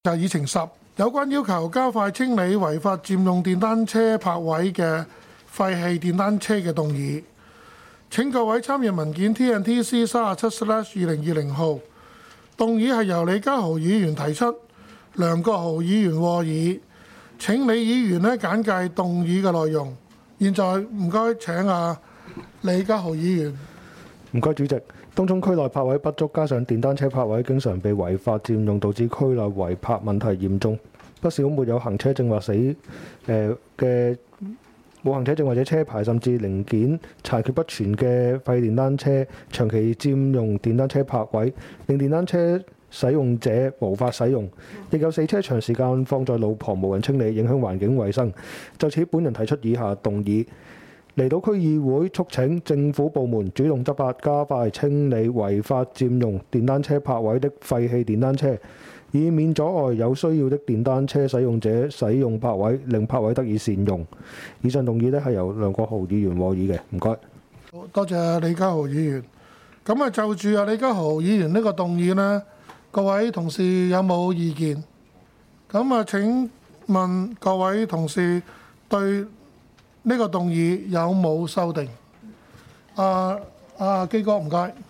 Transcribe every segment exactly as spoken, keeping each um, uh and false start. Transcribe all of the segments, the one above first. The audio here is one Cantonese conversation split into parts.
就係議程十，有關要求加快清理違法佔用電單車泊位嘅廢棄電單車嘅動議。請各位參與文件 T N T C 三十七 slash 二零二零號，動議係由李家豪議員提出，梁國豪議員和議。請李議員咧簡介動議嘅內容。現在唔該請啊李家豪議員。 唔該主席，東涌區內泊位不足，加上電單車泊位經常被違法佔用，導致區內違泊問題嚴重。不少沒有行車證或死誒嘅冇行車證或者車牌，甚至零件殘缺不全嘅廢電單車，長期佔用電單車泊位，令電單車使用者無法使用。亦有死車長時間放在路旁無人清理，影響環境衛生。就此，本人提出以下動議。離島區議會促請政府部門主動執法，加快清理違法佔用電單車泊位的廢棄電單車，以免阻礙有需要的電單車使用者使用泊位，令泊位得以善用。以上動議呢係由梁國豪議員和議嘅，唔該。 多謝李家豪議員。咁啊，就住啊李家豪議員呢個動議呢，各位同事有冇意見？咁啊，請問各位同事對呢個動議有冇修訂？啊啊，基哥唔該。 誒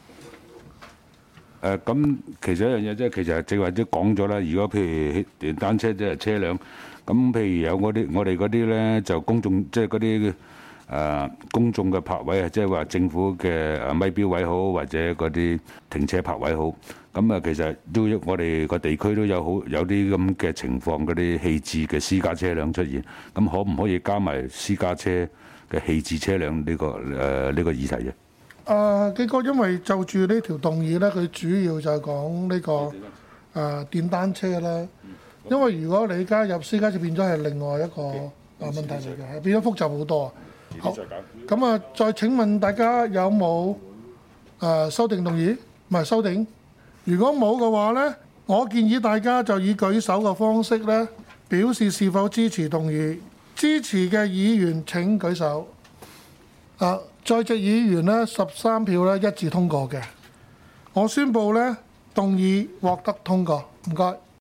咁、呃、其實一樣嘢即係其實正話都講咗啦。如果譬如電單車即係車輛，咁譬如有嗰啲我哋嗰啲咧就公眾即係嗰啲誒公眾嘅泊位啊，即係話政府嘅誒咪標位好，或者嗰啲停車泊位好。咁啊，其實都我哋個地區都有好有啲咁嘅情況，嗰啲棄置嘅私家車輛出現。咁可唔可以加埋私家車嘅棄置車輛呢個誒呢個議題啫？ 啊，基哥，因為就住呢條動議咧，佢主要就係講呢個誒電單車啦。因為如果你加入私家車，變咗係另外一個啊問題嚟嘅，係變咗複雜好多。好，咁啊，再請問大家有冇誒修訂動議？唔係修訂。如果冇嘅話呢，我建議大家就以舉手嘅方式呢表示是否支持動議。支持嘅議員請舉手。啊，在席議員呢十三票呢一致通過嘅，我宣布呢動議獲得通過。唔該。